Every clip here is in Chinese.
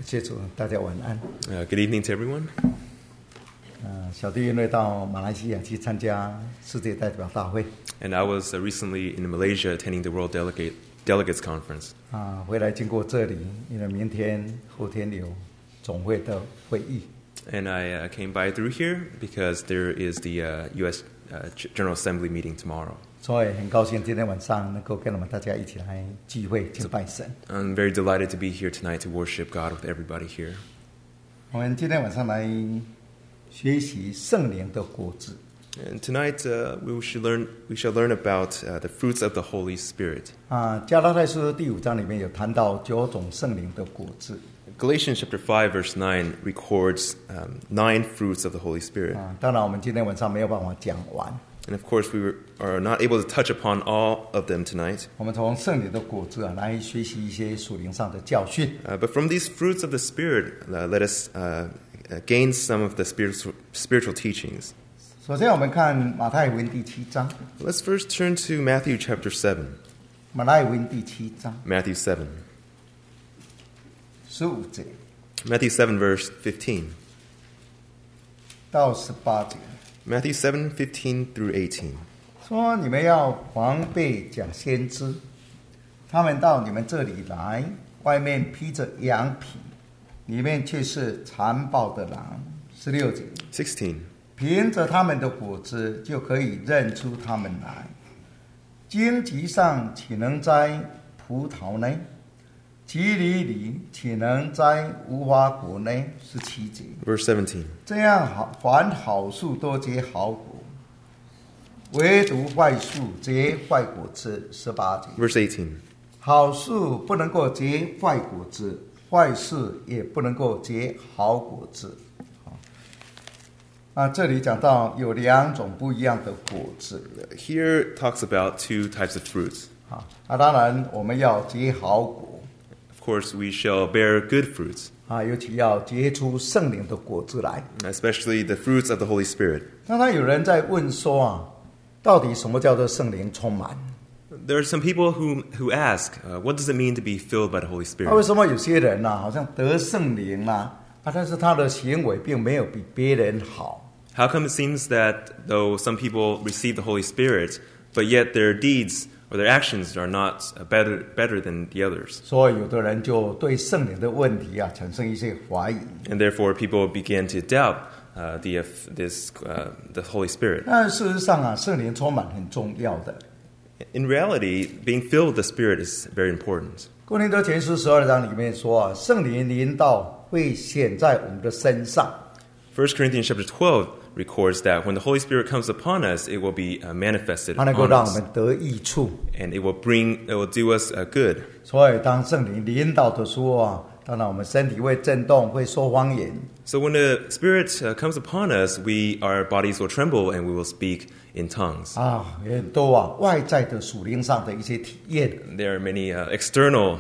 谢主，大家晚安。 Good evening to everyone. 小弟因为到马来西亚去参加世界代表大会， And I was recently in Malaysia attending the World Delegates Conference. 回来经过这里，因为明天、后天有总会的会议， And I came by through here because there is the U.S. General Assembly meeting tomorrow. 所以很高兴今天晚上能够跟我们大家一起来聚会敬拜神。 I'm very delighted to be here tonight to worship God with everybody here. 我们今天晚上来学习圣灵的果子。 And tonight we shall learn about the fruits of the Holy Spirit. 加拉太书第5章里面有谈到9种圣灵的果子。 Galatians chapter 5 verse 9 records 9 fruits of the Holy Spirit. 当然我们今天晚上没有办法讲完。 And of course we are not able to touch upon all of them tonight. 我们从圣灵的果子来学习一些属灵上的教训。 But from these fruits of the Spirit, let us gain some of the spiritual teachings. 首先我们看马太福音第7章。 Let's first turn to Matthew chapter 7. 马太福音第7章 Matthew 7. 15节 Matthew 7 verse 15. 到18节， Matthew 7:15 through 18. 说你们要防备假先知，他们到你们这里来，外面披着羊皮，里面却是残暴的狼。16节， 16. 凭着他们的果子就可以认出他们来。荆棘上岂能摘葡萄呢？蒺藜里岂能摘无花果呢？17节。 Verse 17. 这样凡好树都结好果，唯独坏树结坏果子。18节。 Verse 18. 好树不能够结坏果子，坏树也不能够结好果子。这里讲到有2种不一样的果子。 Here it talks about 2 types of fruits. 当然我们要结好果。 Of course, we shall bear good fruits, 尤其要结出圣灵的果子来。 especially the fruits of the Holy Spirit. 当然有人在问说到底什么叫做圣灵充满？ There are some people who ask, what does it mean to be filled by the Holy 为 Spirit? 什么有些人好像得圣灵但是他的行为并没有比别人好？ How come it seems that though some people receive the Holy Spirit, but yet their deeds or their actions are not better than the others? 所以有的人就对圣灵的问题产生一些怀疑。 And therefore people begin to doubt the Holy Spirit. 但事实上圣灵充满很重要的。 In reality, being filled with the Spirit is very important. 哥林多前书12章里面说圣灵临到会显在我们的身上。 1 Corinthians chapter 12 records that when the Holy Spirit comes upon us, it will be manifested 它能够 on 让我 us, 们得益处。 and it will do us good. 所以当圣灵临到的时候当然我们身体会震动，会说方言。 So when the Spirit comes upon us, our bodies will tremble and we will speak in tongues. 很多外在的属灵上的一些体验。 There are many external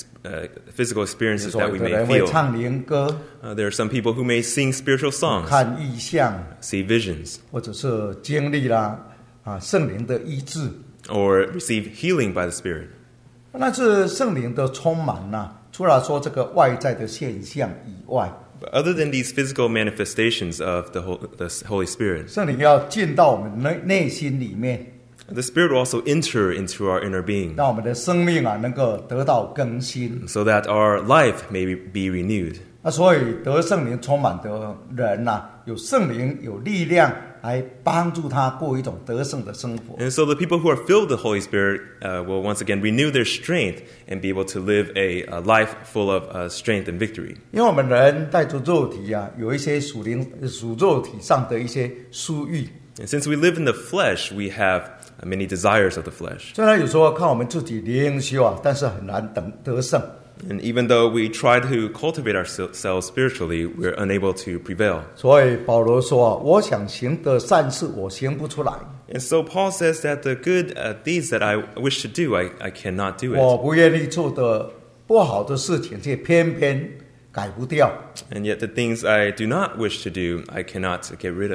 physical 比如 experiences 说 that 有 we 的 may 人会 feel. 唱灵歌， There are some people who may sing spiritual songs, 看异象， see visions, 或者是经历圣灵的医治。 or receive healing by the Spirit. 那是圣灵的充满除了说这个外在的现象以外， But other than these physical manifestations of the Holy Spirit, 圣灵要进到我们内心里面， the Spirit will also enter into our inner being, 让我们的生命能够得到更新。 so that our life may be renewed. 所以得圣灵充满的人有圣灵有力量来帮助他过一种得胜的生活。 And so the people who are filled with the Holy Spirit will once again renew their strength and be able to live a life full of strength and victory. 因为我们人带着肉体有一些属肉体上的一些私欲。 And since we live in the flesh, we have many desires of the flesh. 虽然有时候靠我们自己灵修但是很难得胜。 And even though we try to cultivate ourselves spiritually, we're unable to prevail. 所以保罗说我想行的善事我行不出来。 And so Paul says that the good deeds that I wish to do, I cannot do 我 it. 不愿意做的不好的事情却偏偏改不掉。 And yet the things I do not wish to do, I cannot get rid of.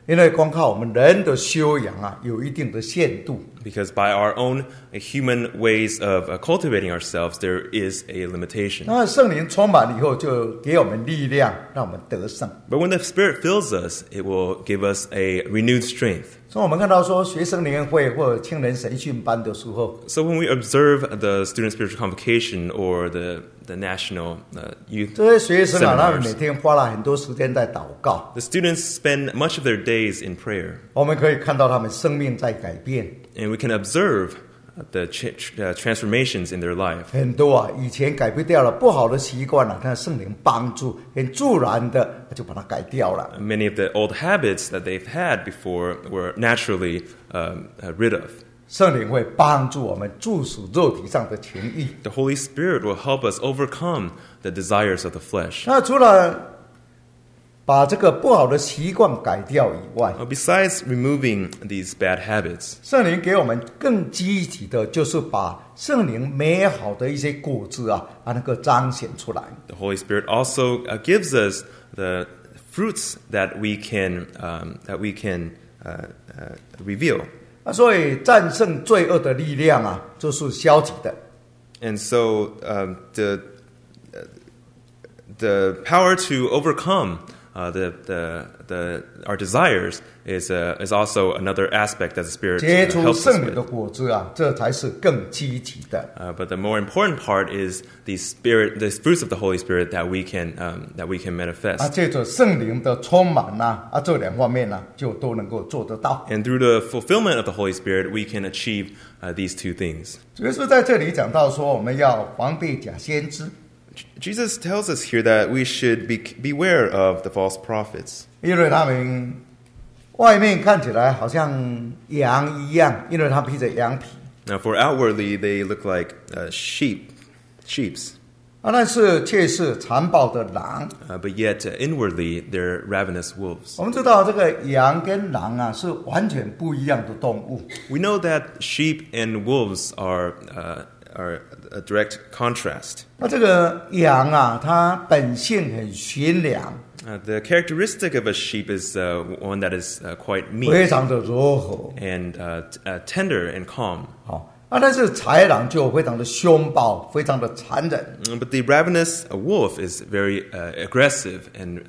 因为光靠我们人的修养啊，有一定的限度。 Because by our own human ways of cultivating ourselves, there is a limitation. 那圣灵充满以后，就给我们力量，让我们得胜。 But when the Spirit fills us, it will give us a renewed strength. 所以我们看到说，学生联会或者青年神训班的时候， So when we observe the student spiritual convocation or the national youth 这些学生啊，他们 seminars, 每天花了很多时间在祷告， the students spend much of their days in prayer. 我们可以看到他们生命在改变。 And we can observe the transformations in their life. 很多啊，以前改不掉了不好的习惯啊，但是圣灵帮助，很自然的就把它改掉了。 Many of the old habits that they've had before were naturally rid of. 圣灵会帮助我们助使肉体上的情欲。 The Holy Spirit will help us overcome the desires of the flesh. 那除了把这个不好的习惯改掉以外， Besides removing these bad habits, 圣灵给我们更积极的，就是把圣灵美好的一些果子啊，能够彰显出来。 the Holy Spirit also gives us the fruits that we can reveal. 所以战胜罪恶的力量啊，就是消极的。 And so the power to overcome our desires is also another aspect that the Spirit 结出 helps us 圣灵的 with. 果子啊，这才是更积极的。 But the more important part is the fruits of the Holy Spirit that we can manifest. 借着圣灵的充满这两方面就都能够做得到。 And through the fulfillment of the Holy Spirit, we can achieve these two things. 主耶稣在这里讲到说，我们要防备假先知， Jesus tells us here that we should beware of the false prophets. 因为他们外面看起来好像羊一样，因为他披着羊皮。 Now, for outwardly, they look like sheeps. 但是却是残暴的狼。 But yet, inwardly, they're ravenous wolves. 我们知道这个羊跟狼是完全不一样的动物。 We know that sheep and wolves are a direct contrast. 这个羊它本性很驯良， The characteristic of a sheep is one that is quite 非 meek 常的柔和。 and tender and calm. 但是豺狼就非常的凶暴，非常的残忍。 But the ravenous wolf is very aggressive and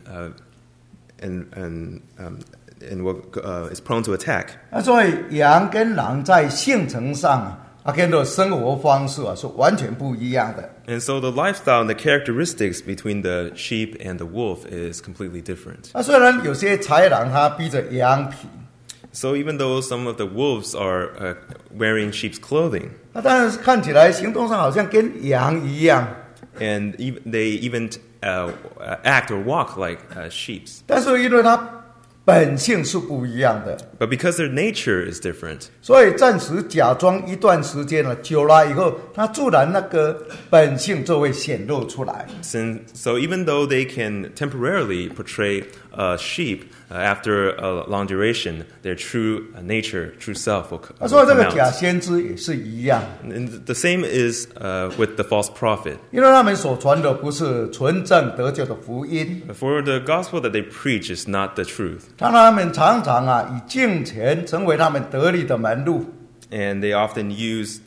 is prone to attack. 所以羊跟狼在性情上跟着生活方式是完全不一样的。 And so the lifestyle and the characteristics between the sheep and the wolf is completely different. 虽然有些豺狼它披着羊皮， So even though some of the wolves are wearing sheep's clothing, 但是看起来行动上好像跟羊一样， and they even act or walk like sheeps, 但是因为它本性是不一样的， but because their nature is different, 所以暂时假装一段时间了，久了以后，它自然那个本性就会显露出来。 so even though they can temporarily portray a sheep, after a long duration, their true nature, true self will 所以这 come 个假 out. 先知也是一样， And the same is with the false prophet. 因为他们所传的不是纯正得救的福音， For the gospel that they preach is not the truth. 他们常常以敬虔成为他们得力的门路， And they often use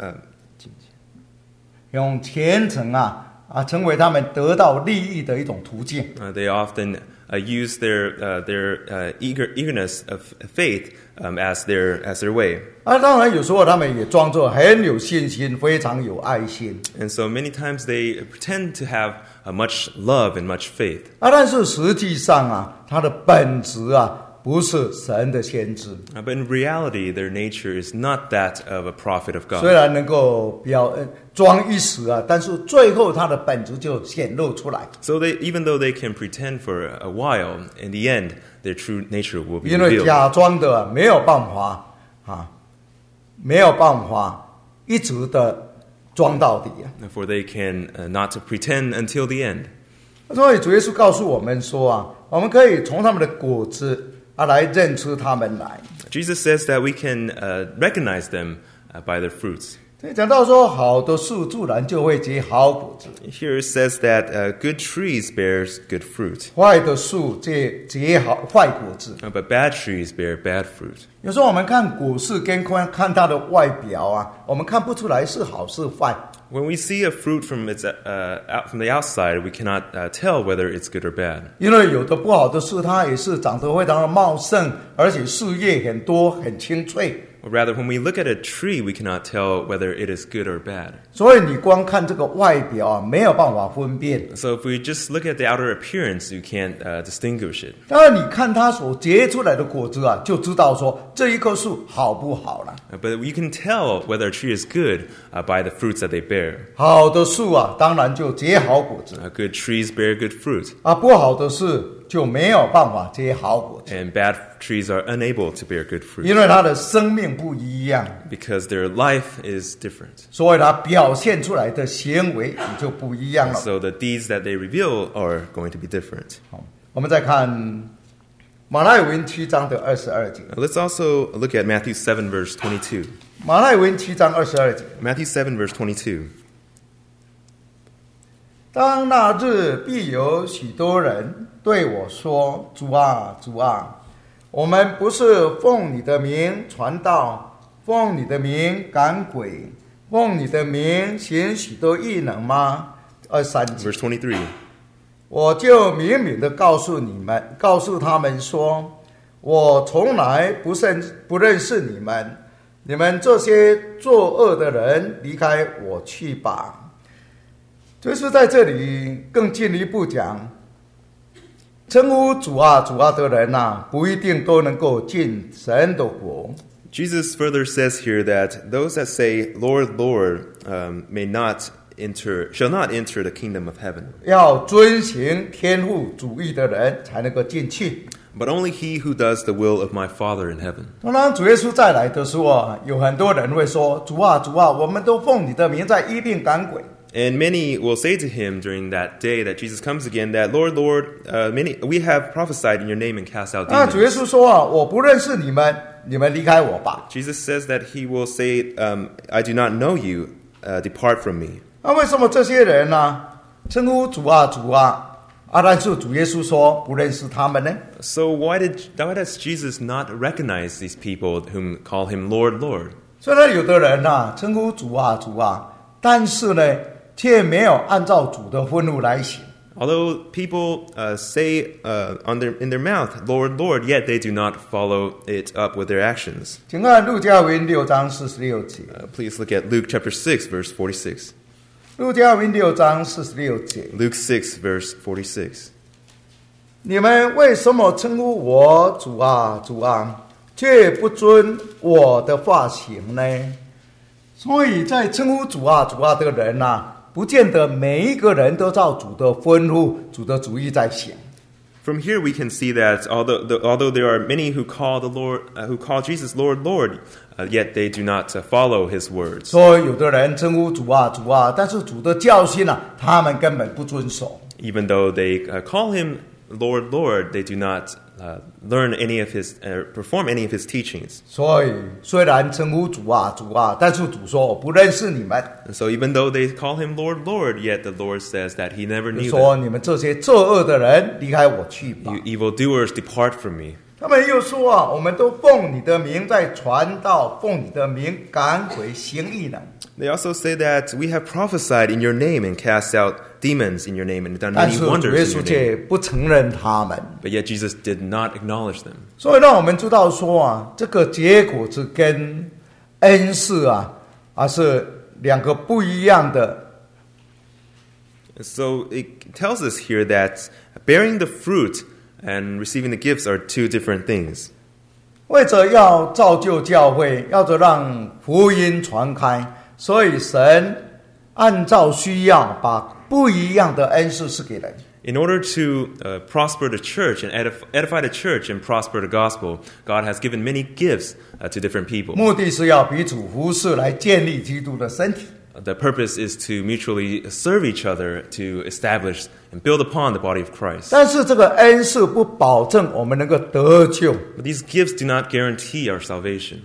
用虔诚成为他们得到利益的一种途径。 they often use their eagerness of faith as their way. 当然有时候他们也装作很有信心，非常有爱心。 And so many times they pretend to have much love and much faith. 但是实际上他的本质不是神的先知， But in reality, their nature is not that of a prophet of 虽 God. 然能够装一时但是最后他的本质就显露出来。 So even though they can pretend for a while, in the end, their true nature will be 因为 revealed. 假装的没有办法一直的装到底。 For they can not to pretend until the end. 所以主耶稣告诉我们说我们可以从他们的果子来认出他们来。 Jesus says that we can recognize them by their fruits. 所以讲到说，好的树自然就会结好果子， Here it says that good trees bears good fruit, 坏的树结坏果子。 but bad trees bear bad fruit. 有时候我们看果实跟看它的外表啊，我们看不出来是好是坏。 When we see a fruit from the outside, we cannot tell whether it's good or bad. 因为有的不好的树，它也是长得非常的茂盛，而且树叶很多，很清脆。 Or rather, when we look at a tree, we cannot tell whether it is good or bad. 所以你光看这个外表啊，没有办法分辨。 So if we just look at the outer appearance, you can't distinguish it. 当然，你看它所结出来的果子啊，就知道说这一棵树好不好了。 But you can tell whether a tree is good by the fruits that they bear. 好的树啊，当然就结好果子 Good trees bear good fruit, 啊；不好的树就没有办法结好果子， and bad trees are unable to bear good fruit 因为它的生命不一样， because their life is different. 所以它表现出来的行为也就不一样了。 So the deeds that they reveal are going to be different. 好，我们再看马太福音7章的22节。 Let's also look at Matthew 7, verse 22. 马太福音7章22节。 Matthew 7, verse 22. 当那日必有许多人对我说：“主啊，主啊，我们不是奉你的名传道，奉你的名赶鬼，奉你的名行许多异能吗？”23节， Verse 23. 我就明明的告诉他们说：“我从来不认识你们，你们这些作恶的人，离开我去吧。”就是在这里更进一步讲，称呼主啊主啊的人啊，不一定都能够进神的国。 Jesus further says here that those that say, Lord, Lord, shall not enter the kingdom of heaven. 要遵行天父主义的人才能够进去。 But only he who does the will of my Father in heaven. 当然，主耶稣再来的时候啊，有很多人会说：“主啊主啊，我们都奉你的名在医病赶鬼。” And many will say to him during that day that Jesus comes again, that Lord, Lord, we have prophesied in your name and cast out 那主耶 demons. 稣说啊：“我不认识你们，你们离开我吧。” Jesus says that he will say, I do not know you, depart from me. 那为什么这些人呢，称呼主啊主啊，但是主耶稣说不认识他们呢？ So why does Jesus not recognize these people whom call him Lord, Lord? 虽然有的人呢称呼主啊主啊，但是呢，却没有按照主的吩咐来行。 Although people say in their mouth, Lord, Lord, yet they do not follow it up with their actions. 请看路加福音6章46节。 Please look at Luke chapter 6, verse 46. 路加福音6章46节。 Luke 6, verse 46. 你们为什么称呼我主啊主啊，却不遵我的话行呢？所以在称呼主啊主啊的人啊，不见得每一个人都照主的吩咐、主的旨意在行。 From here we can see that although there are many who call Jesus Lord, Lord, yet they do not follow his words. 所以有的人称呼主啊主啊，但是主的教训啊，他们根本不遵守。 Even though they call him Lord, Lord, they do not learn any of his, perform any of his teachings. 所以虽然称呼主啊主啊，但是主说我不认识你们。 And so even though they call him Lord, Lord, yet the Lord says that he never knew 说 them. 你们这些作恶的人，离开我去吧。 You evildoers, depart from me. 他们又说啊，我们都奉你的名在传道，奉你的名赶鬼行异能。 They also say that we have prophesied in your name and cast out demons in your name and done 但 many 是主耶 wonders in 稣 your 却 name. 不承认他们， But yet Jesus did not acknowledge them. 所以让我们知道说啊，这个结果子跟恩赐啊是两个不一样的。 So it tells us here that bearing the fruit and receiving the gifts are two different things. 为着要造就教会，要着让福音传开，所以神按照需要把不一样的恩赐赐给人。 In order to prosper the church and edify the church and prosper the gospel, God has given many gifts to different people. 目的是要彼此服侍，来建立基督的身体。 The purpose is to mutually serve each other to establish and build upon the body of Christ. 但是这个恩赐不保证我们能够得救， But these gifts do not guarantee our salvation.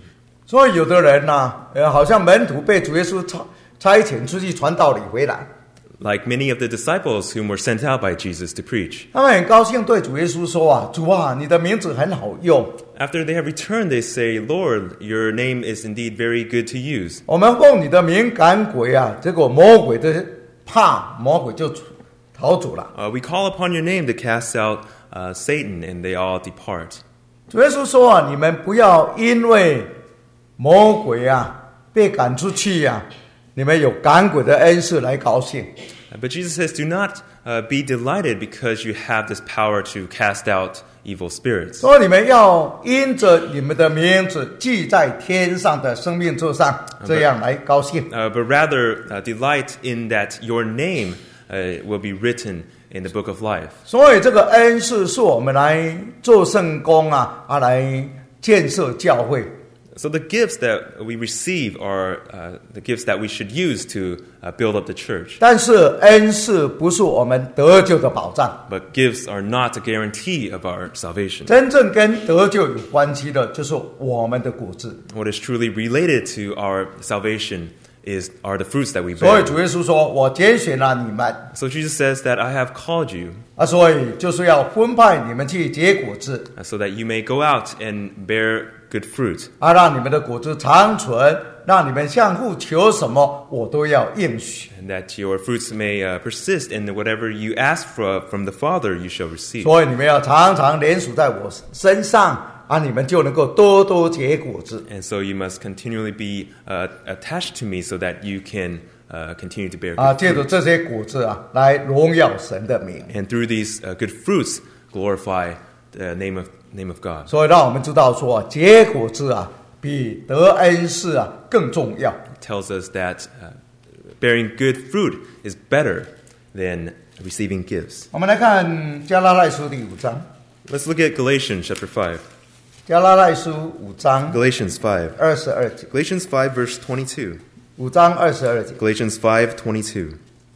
所以有的人呢、好像门徒被主耶稣差遣出去传道理回来， Like many of the disciples whom were sent out by Jesus to preach. 他们很高兴对主耶稣说啊，主啊，你的名字很好用， After they have returned, they say, Lord, your name is indeed very good to use. 我们奉你的名赶鬼啊，结果魔鬼的怕，魔鬼就逃走了。 We call upon your name to cast out Satan, and they all depart. 主耶稣说啊，你们不要因为魔鬼啊被赶出去啊，你们有赶鬼的恩赐来高兴。 But Jesus says, do not be delighted because you have this power to cast out evil spirits. 所以你们要因着你们的名字记在天上的生命册上，这样来高兴。 But rather delight in that your name will be written in the book of life. 所以这个恩赐是我们来做圣工啊，来建设教会。 So the gifts that we receive are the gifts that we should use to build up the church. 但是恩赐不是我们得救的保障， But gifts are not a guarantee of our salvation. 真正跟得救有关系的，就是我们的果子。 What is truly related to our salvation are the fruits that we 所以 bear. 主耶稣说：“我拣选了你们。” So Jesus says that I have called you 所以就是要分派你们去结果子， so that you may go out and bear good fruit, 让你们的果子长存，让你们向父求什么，我都要应许。 and that your fruits may persist, and whatever you ask for from the Father you shall receive. 所以你们要常常连属在我身上，你们就能够多多结果子。 And so you must continually be attached to me so that you can continue to bear 借 good 着 fruit. 这些果子来荣耀神的名。 And through these good fruits, glorify the name of God. 所以让我们知道说，结果子比得恩赐更重要。 It tells us that bearing good fruit is better than receiving gifts. 我们来看加拉太书第5章， Let's look at Galatians chapter 5. 加拉太书5章 Galatians 5. 22节， Galatians 5 verse 22. 5章22节。 Galatians 5:22.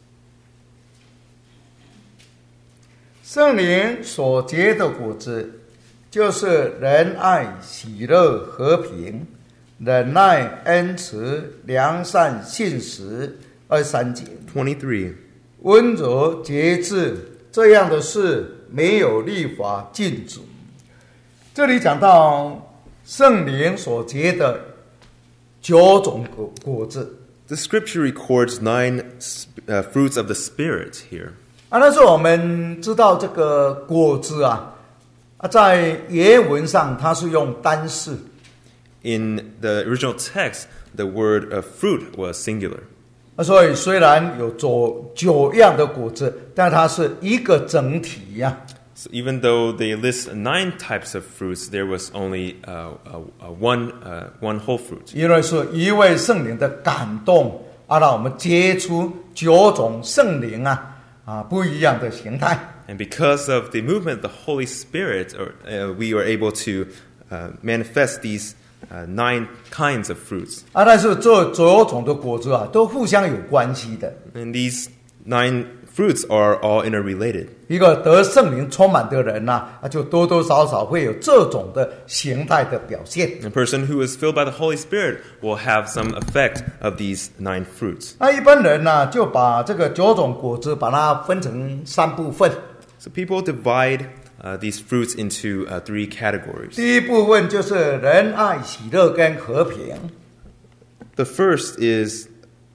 圣灵所结的果子，就是仁爱、喜乐、和平、忍耐、恩慈、良善、信实。23节， 23. 温柔、节制，这样的事没有律法禁止。这里讲到圣灵所结的9种果子。 The scripture records 9 fruits of the Spirit here. 但是我们知道这个果子在原文上它是用单式， In the original text, the word fruit was singular. 所以虽然有9样的果子，但它是一个整体呀。 So even though they list 9 types of fruits, there was only one whole fruit. 因为是一位圣灵的感动让我们结出9种圣灵不一样的形态。 And because of the movement of the Holy Spirit, we were able to manifest these 9 kinds of fruits. 但是这9种的果子都互相有关系的。 And these 9 fruits are all interrelated. 一个得圣灵充满的人就多多少少会有这种的形态的表现。 A person who is filled by the Holy Spirit will have some effect of these 9 fruits. 一般人就把这个9种果子把它分成3部分。 So people divide these fruits into 3 categories. 第一部分就是仁爱、喜乐跟和平。 The first is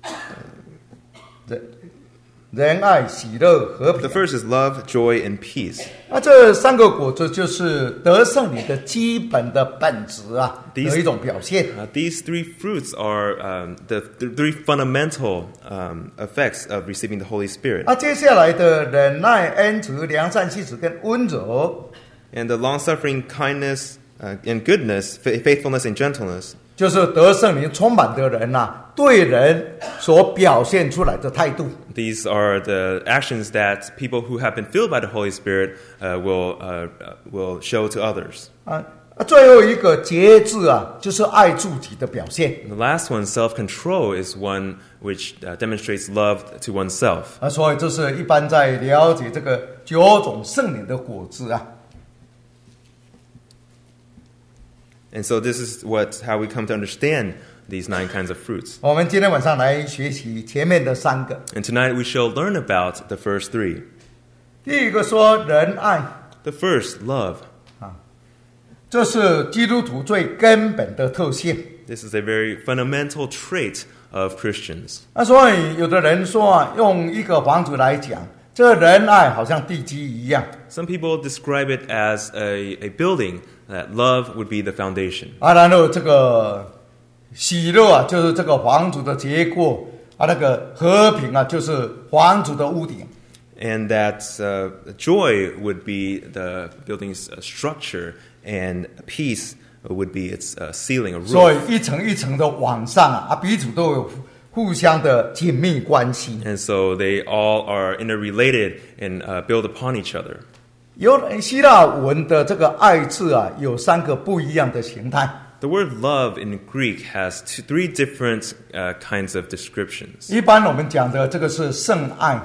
仁爱、喜乐、和平。 the first is love, joy, and peace. 这3个果子就是得圣灵的基本的本质的一种表现。 These 3 fruits are the 3 fundamental effects of receiving the Holy Spirit. 接下来的忍耐、恩慈、良善、信实跟温柔， And the long-suffering, kindness, and goodness, faithfulness, and gentleness, 就是得圣灵充满的人对人所表现出来的态度。 these are the actions that people who have been filled by the Holy Spirit will show to others. 最后一个节制就是爱自己的表现。 And the last one, self-control, is one which demonstrates love to oneself. 所以这是一般在了解这个9种圣灵的果子 And so this is how we come to understand these 9 kinds of fruits. 我们今天晚上来学习前面的3个。 And tonight we shall learn about the first 3. 第一个说仁爱， The first, love. 这是基督徒最根本的特性。 This is a very fundamental trait of Christians. 所以有的人说用一个房子来讲，这仁爱好像地基一样。 Some people describe it as a building, that love would be the foundation. 然后这个喜乐就是这个房子的结构那个和平就是房子的屋顶。 And that joy would be the building's structure, and peace would be its ceiling or 所以 roof. 一层一层的往上彼此都有互相的紧密关系。 And so they all are interrelated and build upon each other. 有希腊文的这个爱字有3个不一样的形态。 The word love in Greek has 3 different kinds of descriptions. 一般我们讲的这个是圣爱，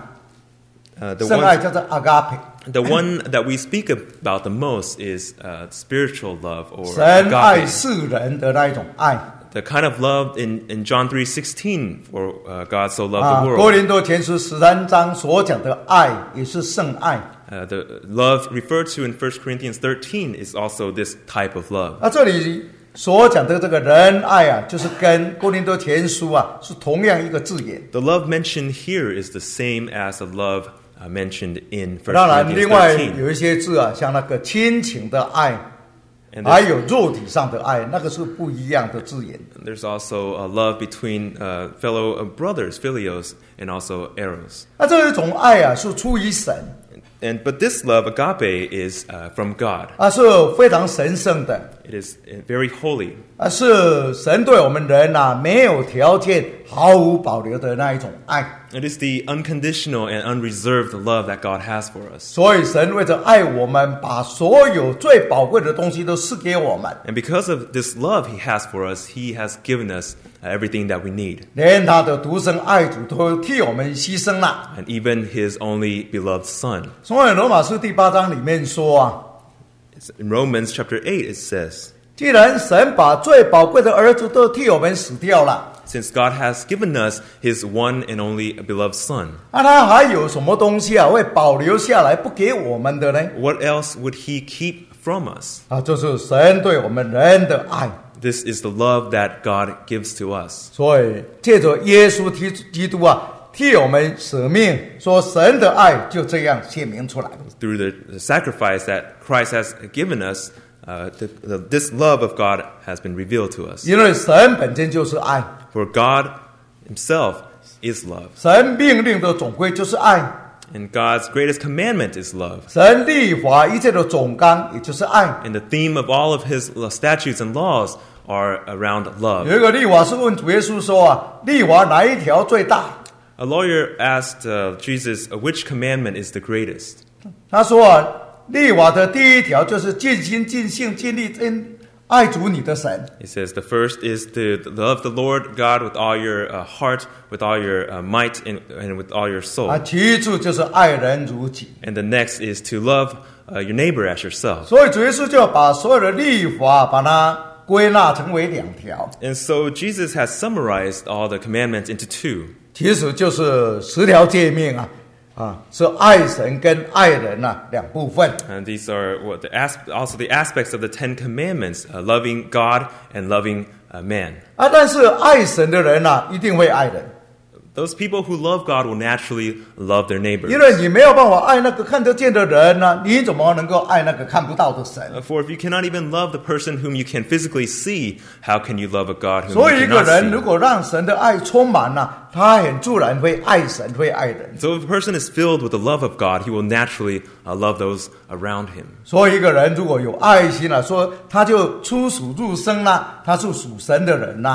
The 圣爱叫做 agape。 one that we speak about the most is spiritual love, or 神爱 agape. 世人的那一种爱。 The kind of love in John 3:16, for God so loved the 哥 world. 林多前书13章所讲的爱也是圣爱。 The love referred to in 1 Corinthians 13 is also this type of love. 这里所讲的这个仁爱就是跟哥林多前书是同样一个字眼。 The love mentioned here is the same as the love mentioned in 1 当然， Corinthians 另外 13. 有一些字像那个亲情的爱， And 还有肉体上的爱，那个是不一样的字眼。 there's also a love between fellow brothers, philios, and also eros. 这一种爱是出于神， But this love, agape, is from God. 是非常神圣的， It is very holy. 是神对我们人没有条件、毫无保留的那一种爱。 It is the unconditional and unreserved love that God has for us. 所以神为着爱我们，把所有最宝贵的东西都赐给我们， And because of this love He has for us, He has given us everything that we need. 连他的独生爱子都替我们牺牲了。 And even His only beloved Son. 所以罗马书第8章里面说 In Romans chapter 8 it says, 既然神把最宝贵的儿子都替我们死掉了， since God has given us His one and only beloved Son, 他还有什么东西会保留下来不给我们的呢？ what else would He keep from us? 就是神对我们人的爱。 This is the love that God gives to us. 所以借着耶稣基督替我们舍命，说神的爱就这样显明出来。 Through the sacrifice that Christ has given us, this love of God has been revealed to us. 因为神本身就是爱， For God Himself is love. 神命令的总归就是爱， And God's greatest commandment is love. 神立法一切的总纲也就是爱。 And the theme of all of His statutes and laws are around 有 love. 一个律法师问主耶稣说立法哪一条最大？ A lawyer asked Jesus, which commandment is the greatest? 他说立法的第一条就是尽心尽性尽力爱主你的神。 He says the first is to love the Lord God with all your heart, with all your might, and with all your soul. 其次就是爱人如己。 And the next is to love your neighbor as yourself. 所以主耶稣就把所有的律法把它归纳成为2条， And so Jesus has summarized all the commandments into 2. 其实就是10条诫命是爱神跟爱人2部分。 And these are also the aspects of the 10 commandments, loving God and loving man. 但是爱神的人一定会爱人。 Those people who love God will naturally love their neighbors. 因为你没有办法爱那个看得见的人你怎么能够爱那个看不到的神？ For if you cannot even love the person whom you can physically see, how can you love a God whom 所 you 以一个 cannot 人如 see? 果让神的爱充满他很自然会爱神，会爱人。 So if a person is filled with the love of God, he will naturally love those around him. 所以一个人如果有爱心说他就出属入生他是属神的人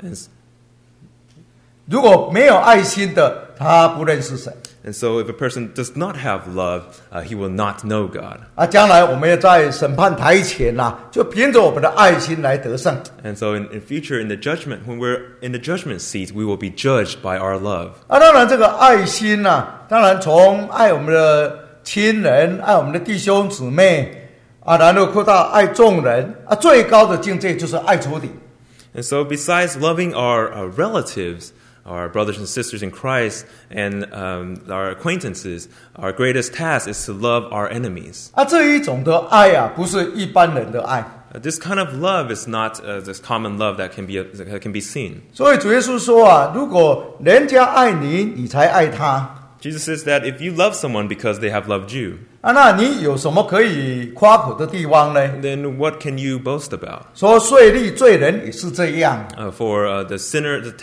如果没有爱心的，他不认识神。 And so if a person does not have love, he will not know God. 将来我们要在审判台前就凭着我们的爱心来得胜。 And so in future, in the judgment, when we're in the judgment seat, we will be judged by our love. 当然这个爱心当然从爱我们的亲人，爱我们的弟兄姊妹然后扩大爱众人最高的境界就是爱仇敌。 And so, besides loving our relatives, our brothers and sisters in Christ, and our acquaintances, our greatest task is to love our enemies. 这一种的爱不是一般人的爱。 This kind of love is not this common love that can be seen. 所以主耶稣说如果人家爱你，你才爱他。 Jesus says that if you love someone because they have loved you, 那你有什么可以夸口的地方呢？ then what can you boast about? 说税吏罪人也是这样。 For the sinner, the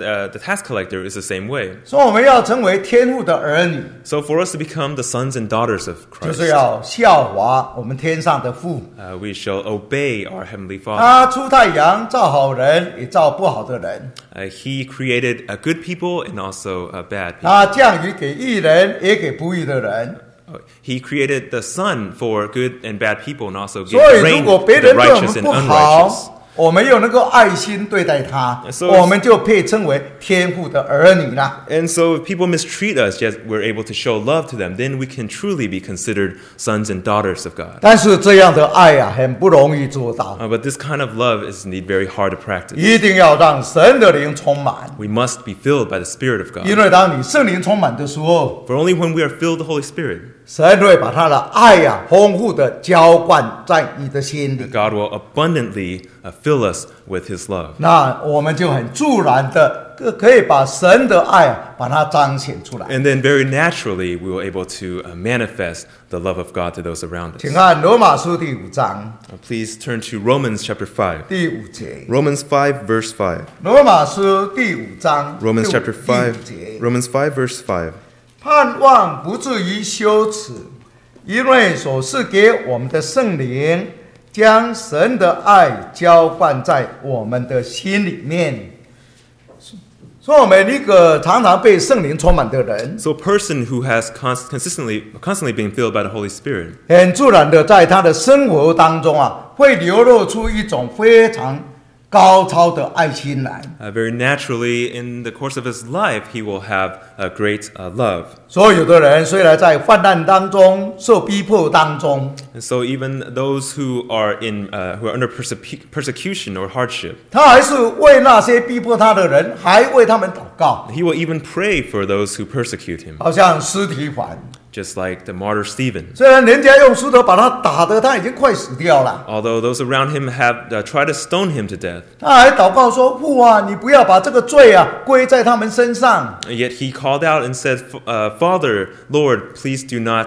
tax collector is the same way. 说我们要成为天父的儿女， So for us to become the sons and daughters of 就 Christ, 是要效法我们天上的父。 we shall obey our Heavenly Father. 他出太阳照好人，也照不好的人。 He created good people and also bad people. 他降雨给义人，也给不义的人。 He created the sun for good and bad people and also gave 所以， rain 如果 to 别 the 人对我 righteous 们 and 不 unrighteous. 好，我们又能够爱心对待他， So 我们就配称为天父的儿女了。 And so if people mistreat us, yet we're able to show love to them, then we can truly be considered sons and daughters of God. 但是这样的爱很不容易做到， But this kind of love is indeed very hard to practice. 一定要让神的灵充满。 We must be filled by the Spirit of 因 God. 为当你圣灵充满的时候， For only when we are filled with the Holy Spirit, 神会把他的爱丰富的浇灌在你的心里， God will abundantly fill us with His love. 那我们就很自然的可以把神的爱把它彰显出来。 And then very naturally, we were able to manifest the love of God to those around us. 请看罗马书第5章 Please turn to Romans chapter 5. 第5节。 Romans 5 verse 5. 罗马书第5章 Romans 第 chapter 5 5. 节， Romans 5 verse 5. 盼望不至于羞耻，因为所赐给我们的圣灵，将神的爱浇灌在我们的心里面。所以我们一个常常被圣灵充满的人， So a person who has constantly being filled by the Holy Spirit, 很自然的在他的生活当中会流露出一种非常高超的爱心来。 very naturally in the course of his life, he will have a great love. 所以有的人虽然在患难当中、受逼迫当中， And so even those who are under persecution or hardship, 他还是为那些逼迫他的人，还为他们祷告。 he will even pray for those who persecute him, 好像司提反， just like the martyr Stephen. 虽然人家用石头把他打得他已经快死掉了， Although those around him have tried to stone him to death, 他还祷告说：“父啊，你不要把这个罪归在他们身上。 yet he called out and said, Father, Lord, please do not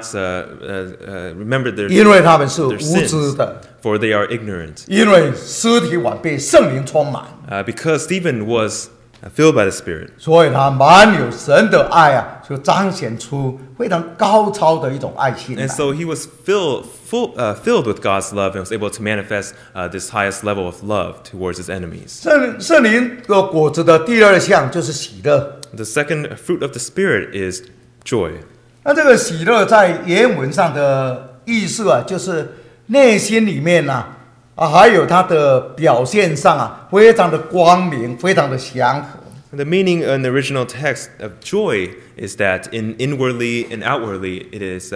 remember their 因为他们是无 sins, 知的， for they are ignorant. 因为司提反被圣灵充满， Because Stephen was filled by the Spirit, 所以他满有神的爱就彰显出非常高超的一种爱心来。 and so he was filled with God's love and was able to manifest this highest level of love towards his enemies. 圣灵的果子的第二项就是喜乐。 The second fruit of the Spirit is joy. 那这个喜乐在原文上的意思就是内心里面还有它的表现上非常的光明，非常的祥和。 The meaning in the original text of joy is that inwardly and outwardly it is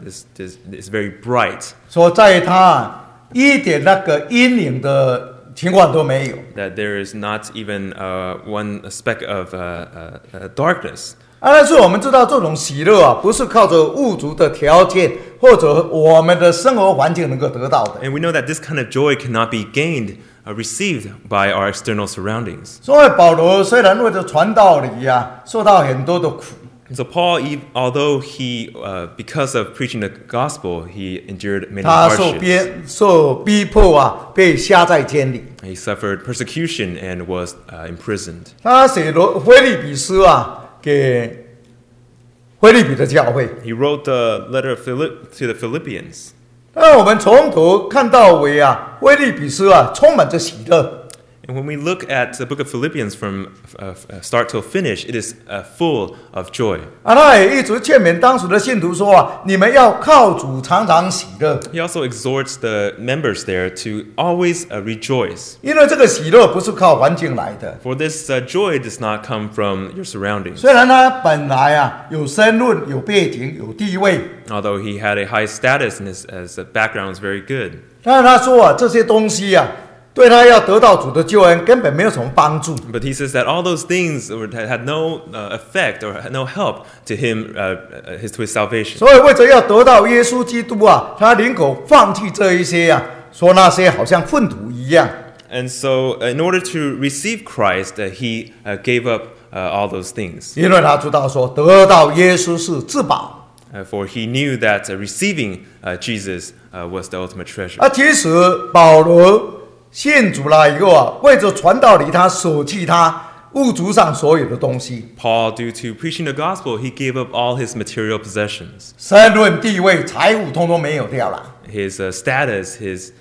very bright. 所以在它一点那个阴影的情况都没有。 That there is not even one speck of darkness. 但是我们知道这种喜乐不是靠着物质的条件或者我们的生活环境能够得到的。 And we know that this kind of joy cannot be gained, received by our external surroundings. 所以保罗虽然为了传道理受到很多的苦， And so Paul, although he, because of preaching the gospel, he endured many 他 hardships. 受逼迫被下在监里。 He suffered persecution and was imprisoned. 他写了腓立比书给腓立比的教会。 He wrote the letter to the Philippians. 那我们从头看到尾腓立比书充满着喜乐。 And when we look at the book of Philippians from start till finish, it is full of joy. 他也一直劝勉当时的信徒说啊，你们要靠主常常喜乐， He also exhorts the members there to always rejoice. 因为这个喜乐不是靠环境来的。 For this joy does not come from your surroundings. 虽然他本来啊有身论、有背景、有地位， Although he had a high status and his background was very good. 但是他说啊，这些东西啊，对他要得到主的救恩根本没有什么帮助。 But he says that all those things had no effect or had no help to him, to his salvation. 所以为着要得到耶稣基督啊，他宁可放弃这一些啊，说那些好像粪土一样。 And so, in order to receive Christ, he gave up all those things. 因为他知道说得到耶稣是至宝。 For he knew that receiving Jesus was the ultimate treasure. 其实保罗信主了以后啊，为着传道理，他舍弃他物质上所有的东西， Paul, due to preaching the gospel, he gave up all his material possessions. 身论、地位、财物，通通没有掉了。 His status,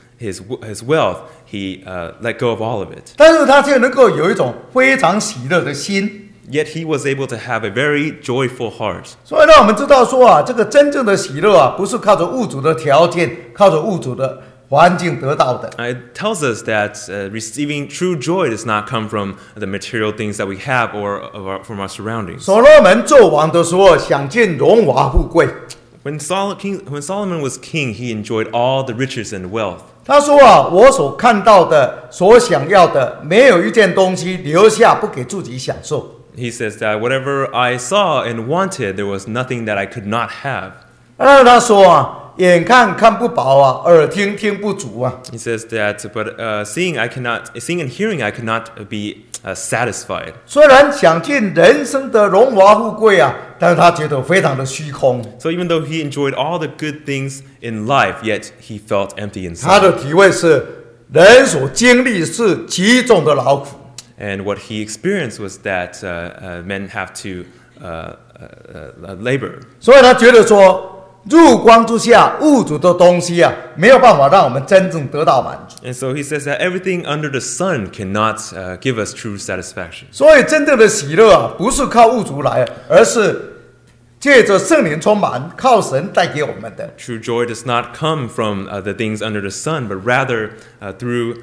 his wealth, he let go of all of it. 但是他却能够有一种非常喜乐的心。 Yet he was able to have a very joyful heart. 所以让我们知道说啊，这个真正的喜乐啊，不是靠着物质的条件，靠着物质的环境得到的。 It tells us that receiving true joy does not come from the material things that we have or from our surroundings. 所罗门做王的时候，享尽荣华富贵。 When Solomon was king, he enjoyed all the riches and wealth. 他说啊，我所看到的、所想要的，没有一件东西留下不给自己享受。 He says that whatever I saw and wanted, there was nothing that I could not have. 他说啊，眼看看不饱啊，耳听听不足啊。 He says that, but seeing and hearing, I could not be satisfied. 虽然享尽人生的荣华富贵啊，但是他觉得非常的虚空。 So even though he enjoyed all the good things in life, yet he felt empty 他 inside. 的体会是，人所经历是极重的劳苦。 And what he experienced was that men have to labor. 所以他觉得说，日光之下物质的东西啊，没有办法让我们真正得到满足。 And so he says that everything under the sun cannot give us true satisfaction. 所以真正的喜乐啊，不是靠物质来，而是借着圣灵充满，靠神带给我们的。 True joy does not come from the things under the sun, but rather through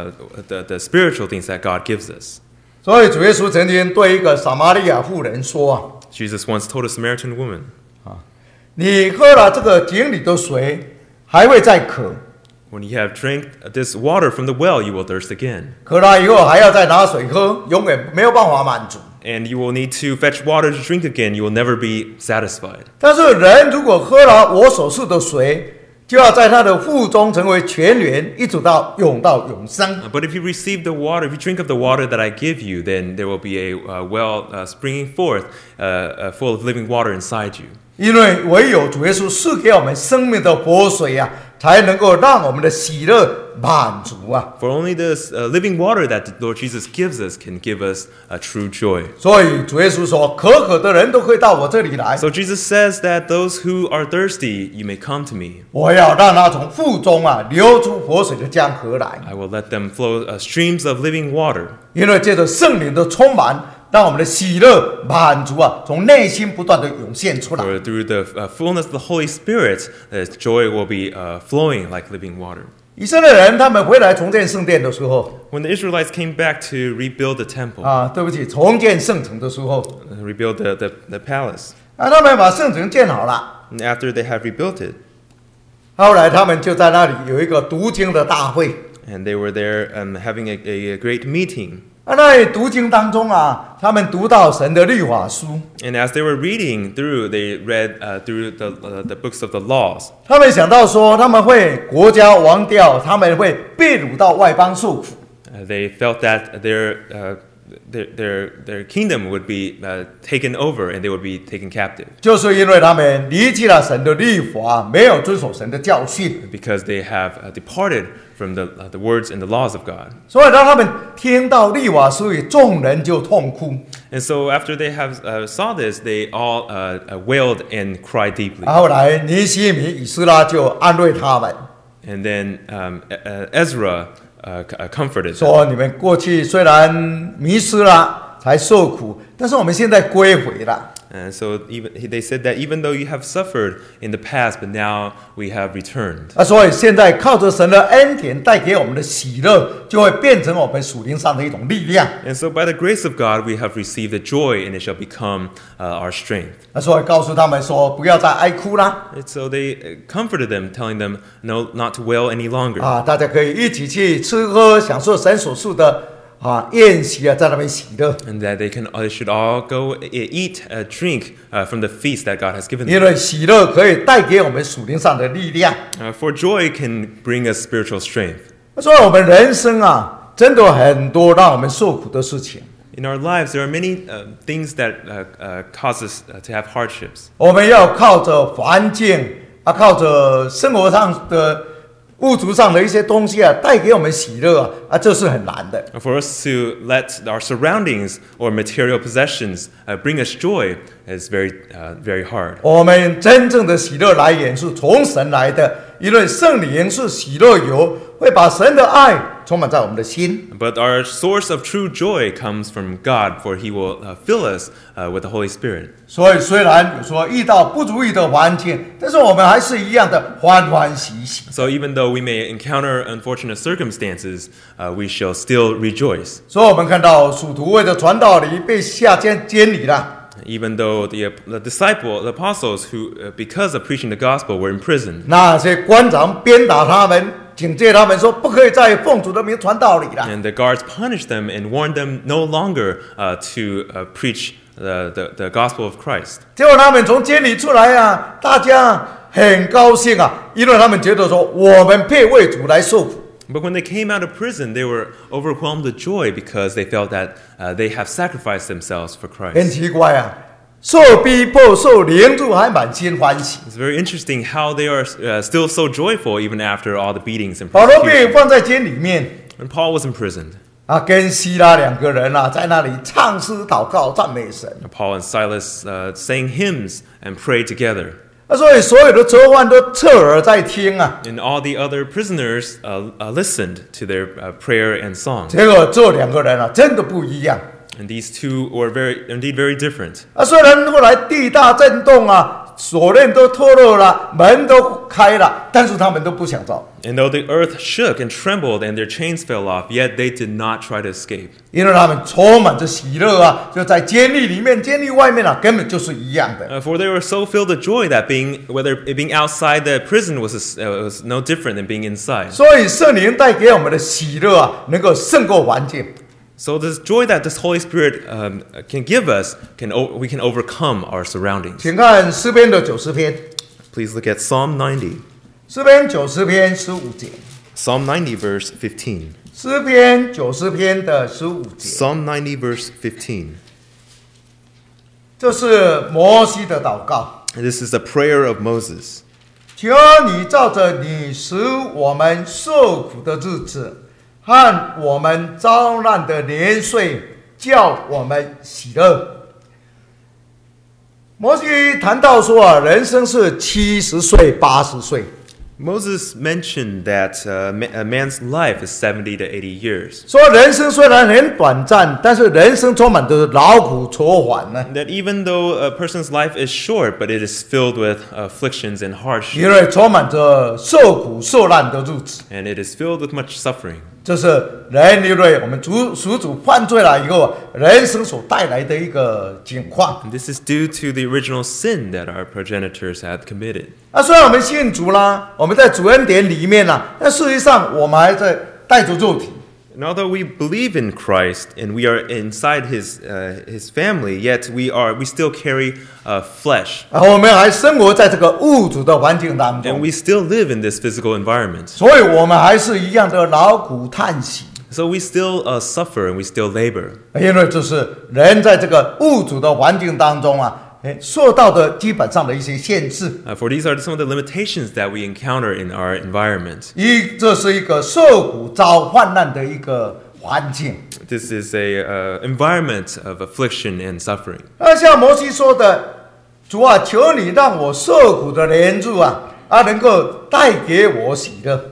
the spiritual things that God gives us. 所以主耶稣曾经对一个撒玛利亚妇人说啊， Jesus once told a Samaritan woman, 你喝了这个井里的水，还会再渴， when you have drank this water from the well, you will thirst again. 渴了以后还要再拿水喝，永远没有办法满足。 And you will need to fetch water to drink again. You will never be satisfied. 但是人如果喝了我所赐的水，就要在他的腹中成为泉源，一直到永生。 But if you receive the water, if you drink of the water that I give you, then there will be a well springing forth, full of living water inside you. 因为唯有主耶稣赐给我们生命的活水啊，才能够让我们的喜乐满足啊。 For only this living water that the Lord Jesus gives us can give us a true joy. 所以主耶稣说：“渴的人都可以到我这里来， So Jesus says that those who are thirsty, you may come to me. 我要让他从腹中啊流出活水的江河来。 I will let them flow streams of living water. 因为借着圣灵的充满，让我们的喜乐满足啊，从内心不断的涌现出来。 For through the fullness of the Holy Spirit, joy will be flowing like living water. 以色列人他们回来重建圣殿的时候 When the Israelites came back to rebuild the temple, 啊，对不起，重建圣城的时候 rebuild the palace, 啊，他们把圣城建好了， and after they have rebuilt it, 后来他们就在那里有一个读经的大会。 and they were there having a great meeting. 啊，在读经当中啊，他们读到神的律法书， And as they were reading through, they read through the books of the laws. 他们想到说他们会国家亡掉，他们会被掳到外邦受苦。 They felt that their kingdom would be taken over and they would be taken captive 就是因为他们离弃了神的律法，没有遵守神的教训， because they have departed from the words and the laws of God. 所以当他们听到律法书语，众人就痛哭。 And so after they have saw this, they all wailed and cried deeply. 后来尼希米、以斯拉就安慰他们。 And then Ezra comforted them. 说你们过去虽然迷失了，才受苦，但是我们现在归回了。 And so they said that even though you have suffered in the past, but now we have returned. 所以现在靠着神的恩典带给我们的喜乐，就会变成我们属灵上的一种力量。 And so by the grace of God, we have received the joy, and it shall become our strength. 所以告诉他们说，不要再哀哭啦。 And so they comforted them, telling them no, not to wail any longer. 大家可以一起去吃喝，享受神所赐的宴席在那边喜乐。 And that they should all go eat, drink from the feast that God has given 因 them. 为喜乐可以带给我们属灵上的力量。 For joy can bring us spiritual strength. 所以我们人生真的很多让我们受苦的事情。 In our lives, there are many things that cause us to have hardships. 我们要靠着环境靠着生活上的物质上的一些东西带给我们喜乐这是很难的。 For us to let our surroundings or material possessions bring us joy is very hard. 我们真正的喜乐来源是从神来的，因为圣灵是喜乐油，会把神的爱充满在我们的心。 But our source of true joy comes from God, for He will fill us with the Holy Spirit. 所以虽然有说遇到不如意的环境，但是我们还是一样的欢欢喜喜。 So even though we may encounter unfortunate circumstances, we shall still rejoice. 所以我们看到属徒为了传道理被下监里了。 Even though the apostles who, because of preaching the gospel, were imprisoned. 那些官长鞭打他们，警戒他们说不可以再奉主的名传道理了。 And the guards punished them and warned them no longer to preach the gospel of Christ. 结果他们从监里出来大家很高兴因为他们觉得说我们配为主来受苦。 But when they came out of prison, they were overwhelmed with joy because they felt that they have sacrificed themselves for 很 Christ. 奇怪受逼迫受凌辱还满心欢喜。 It's very interesting how they are still so joyful even after all the beatings and 保罗被 persecution. 放在监里面 When Paul was imprisoned, 跟希拉两个人在那里唱诗祷告赞美神。 Paul and Silas sang hymns and prayed together. 所以所有的囚犯都侧耳在听 And all the other prisoners listened to their prayer and song. 结果这两个人真的不一样。 And these two were indeed very different. 虽然后来地大震动锁链都脱落了，门都开了，但是他们都不想走。 And though the earth shook and trembled and their chains fell off, yet they did not try to escape. 因为他们充满着喜乐就在监狱里面、监狱外面根本就是一样的。 For they were so filled with joy that whether being outside the prison was no different than being inside. 所以圣灵带给我们的喜乐能够胜过环境。 So this joy that this Holy Spirit can give us, we can overcome our surroundings. 请看诗篇的90篇， Please look at Psalm 90. 诗篇90篇15节， Psalm 90 verse 15. 诗篇90篇的15节， Psalm 90 verse 15. 这是摩西的祷告。 And this is the prayer of Moses. 求你照着你使我们受苦的日子和我们遭难的年岁，叫我们喜乐。摩西谈到说人生是70岁、80岁。 Moses mentioned that a man's life is 70 to 80 years. 说人生虽然很短暂，但是人生充满着劳苦愁烦呢。 That even though a person's life is short, but it is filled with afflictions and 因 hardships, 为充满着受苦受难的日子。 and it is filled with much suffering. 这是人因为我们属主犯罪了以后，人生所带来的一个情况。 And this is due to the original sin that our progenitors had committed. 虽然我们信主啦，我们在主恩典里面啦，但事实上我们还在带着肉体。 And although we believe in Christ and we are inside His family, yet we still carry flesh, 我们还生活在这个物质的环境当 and 中， we still live in this physical environment. 所以我们还是一样的劳苦叹息。 So we still suffer and we still labor. 因为这是人在这个物质的环境当中受到的基本上的一些限制。 For these are some of the limitations that we encounter in our environment. 这是一个受苦遭患难的一个环境。 This is a environment of affliction and suffering. 像摩西说的，主啊，求你让我受苦的年日能够带给我喜乐。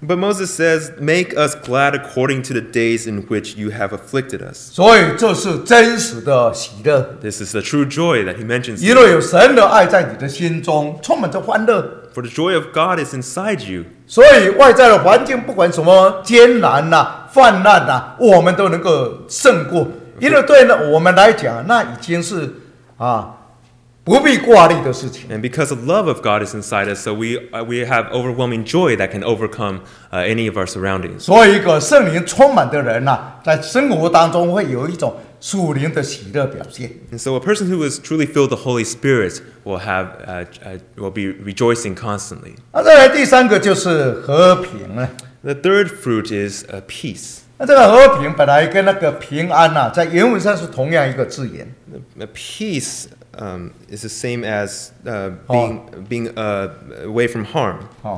But Moses says, "Make us glad according to the days in which you have afflicted us." 所以这是真实的喜乐， This is the true joy that he mentions 因为有神的爱在你的心中，充满着欢乐。 For the joy of God is inside you. 所以外在的环境不管什么艰难呐、泛滥呐，我们都能够胜过，因为对我们来讲，那已经是不必挂虑的事情。 And because the love of God is inside us, so we have overwhelming joy that can overcome any of our surroundings. 所以一个圣灵充满的人在生活当中会有一种属灵的喜乐表现。 And so a person who is truly filled with the Holy Spirit will be rejoicing constantly. 再来第三个就是和平了。 The third fruit is peace. 那这个和平本来跟那个平安在原文上是同样一个字眼。 Peace is the same as being away from harm.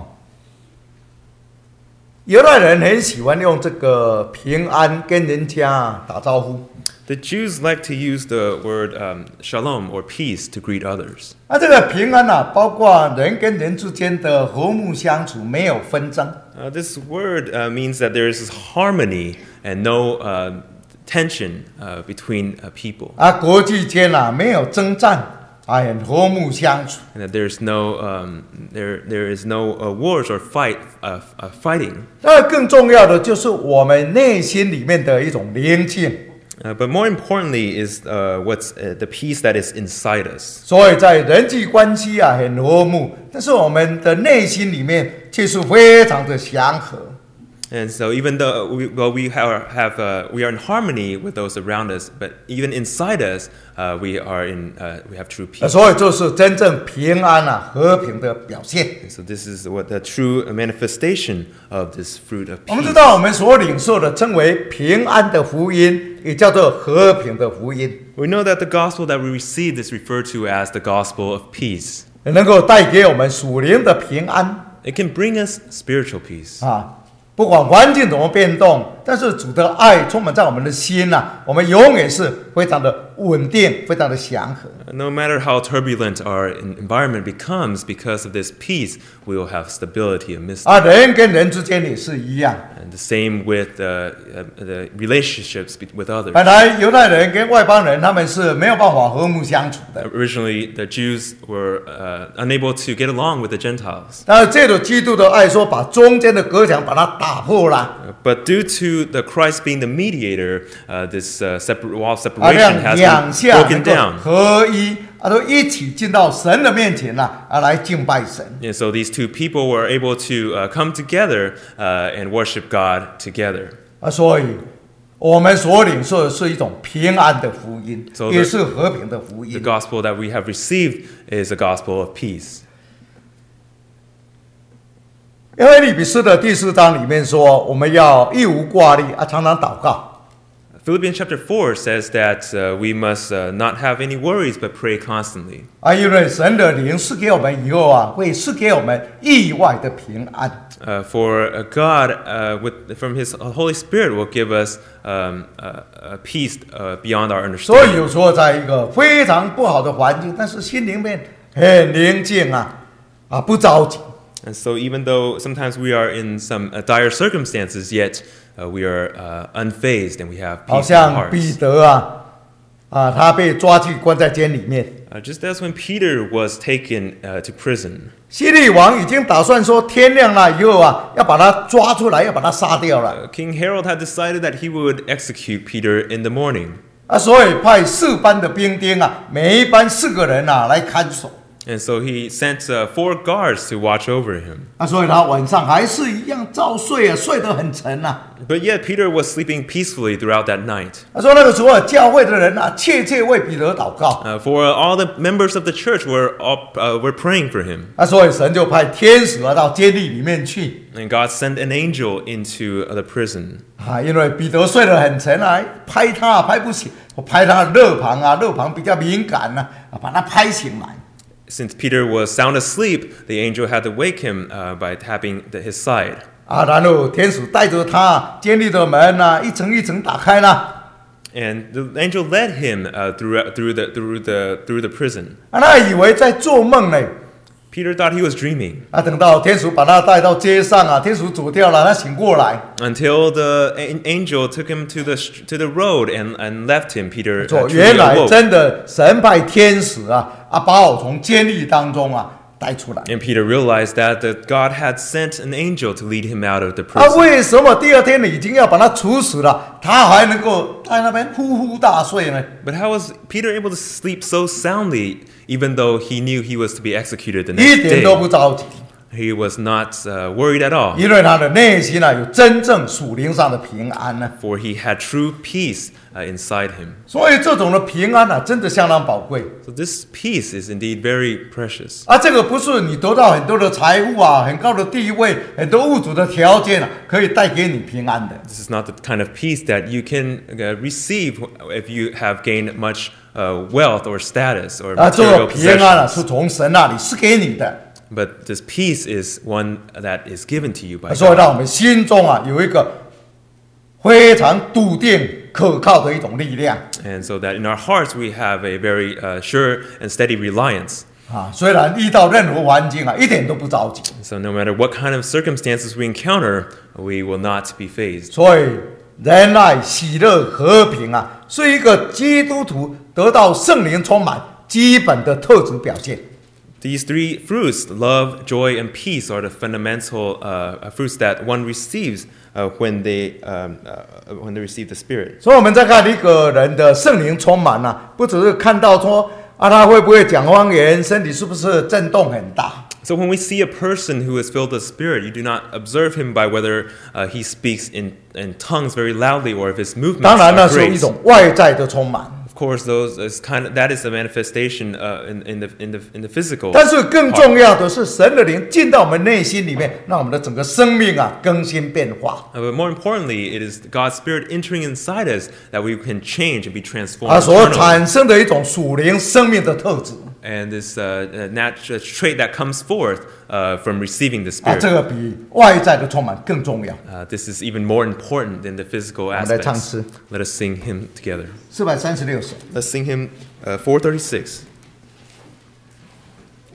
犹太人很喜欢用这个平安跟人家打招呼。 The Jews like to use the word shalom or peace to greet others. 那这个平安包括人跟人之间的和睦相处，没有纷争。 This word means that there is this harmony and no tension between people. 国际间没有征战，很和睦相处。 And that there's there is no wars or fighting. 那更重要的就是我们内心里面的一种宁静。 But more importantly is what's the peace that is inside us. 所以在人际关系很和睦，但是我们的内心里面却是非常的祥和。 And so even though we are in harmony with those around us, but even inside us we have true peace. 所以这是真正平安和平的表现。 And so this is what the true manifestation of this fruit of 我们 peace. 知道我们所领受的称为平安的福音，也叫做和平的福音， We know that the gospel that we receive is referred to as the gospel of peace. 能够带给我们属灵的平安 It can bring us spiritual peace. 不管环境怎么变动，但是主的爱充满在我们的心我们永远是非常的稳定，非常的祥和。 No matter how turbulent our environment becomes, because of this peace, we will have stability amidst it. 人跟人之间也是一样。 And the same with the relationships with others. 本来犹太人跟外邦人他们是没有办法和睦相处的， Originally, the Jews were unable to get along with the Gentiles. 但是借着基督的爱说，把中间的隔墙把它打破了。 But due to the Christ being the mediator, this wall of 让 separation has 两 been 下 broken 能够 down. 合一都一起进到神的面前来敬拜神。 And so these two people were able to come together and worship God together. 所以我们所领受的是一种平安的福音， So 也是和平的福 The 音。 gospel that we have received is a gospel of peace. 因为利比斯的第4章里面说，我们要一无挂虑常常祷告。 Philippians chapter 4 says that we must not have any worries but pray constantly. 因为神的灵赐给我们以后会赐给我们意外的平安。 For God, from His Holy Spirit, will give us a peace beyond our 所以 understanding. 有时候在一个非常不好的环境，但是心里面很宁静不着急。 And so even though sometimes we are in some dire circumstances, yet we are unfazed and we have 好 peace in our 像彼 hearts. 得他被抓去关在监里面， Just as when Peter was taken to prison, 希律王已经打算说天亮了以后要把他抓出来，要把他杀掉了。 King Herod had decided that he would execute Peter in the morning. 所以派4班的兵丁每一班4个人来看守。 And so he sent 4 guards to watch over him. 所以他晚上还是一样照睡睡得很沉 But yet Peter was sleeping peacefully throughout that night. 说那个时候教会的人切切为彼得祷告。 For all the members of the church were praying for him. 所以神就派天使到监狱里面去。 And God sent an angel into the prison. 因为彼得睡得很沉拍他拍不醒，我拍他的肋旁肋旁比较敏感把他拍醒来。 Since Peter was sound asleep, the angel had to wake him by tapping his side. 然后天使带着他，监狱的门一层一层打开了。 And the angel led him through the prison. 他以为在做梦呢， Peter thought he was dreaming 等到天使把他带到街上啊，天使走掉了，他醒过来。 until the angel took him to the road and left him. Peter 原 truly 来 awoke. 真的神派天使把我从监狱当中带出来。 And Peter realized that God had sent an angel to lead him out of the 啊， prison. 为什么第二天已经要把他处死了，他还能够在那边呼呼大睡呢？ But how was Peter able to sleep so soundly, even though he knew he was to be executed the 一 next 点都 day? 不着急， He was not worried at all, 因为他的内心有真正属灵上的平安呢。 for he had true peace inside him. 所以这种的平安真的相当宝贵。 So this peace is indeed very precious. 这个不是你得到很多的财物很高的地位、很多物质的条件可以带给你平安的。 This is not the kind of peace that you can receive if you have gained much wealth or status or 这个 material 平安 possessions. 是从神那里是给你的， But this peace is one that is given to you by 所以 God. 让我们心中有一个非常笃定、可靠的一种力量。 And so that in our hearts we have a very sure and steady reliance. 虽然遇到任何环境一点都不着急。 So no matter what kind of circumstances we encounter, we will not be fazed. 所以仁爱、喜乐、和平是一个基督徒得到圣灵充满基本的特质表现。 These three fruits, love, joy, and peace, are the fundamental fruits that one receives when they receive the Spirit. 所以我们在看一个人的圣灵充满不只是看到说他会不会讲方言，身体是不是震动很大。 So when we see a person who is filled with the Spirit, you do not observe him by whether he speaks in tongues very loudly or if his 当 movements 然 are 那是一 great. 种外在的充满， Of course, that is the manifestation in the physical. 但是更重要的是神的灵进到我们内心里面，让我们的整个生命更新变化。 But more importantly, it is God's Spirit entering inside us that we can change and be transformed 所 internally. 产生的一种属灵生命的特质 And this natural trait that comes forth from receiving the 这 Spirit. 个比外在的充满更重要。 This is even more important than the physical 我们来唱 aspects. 诗 Let us sing him together. 436首。 Let's sing him 436.